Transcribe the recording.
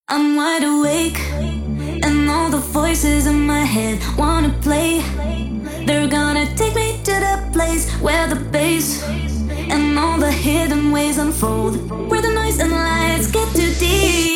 I'm wide awake, and all the voices in my head wanna play. They're gonna take me to the place where the bass and all the hidden ways unfold, where the noise and lights get too deep.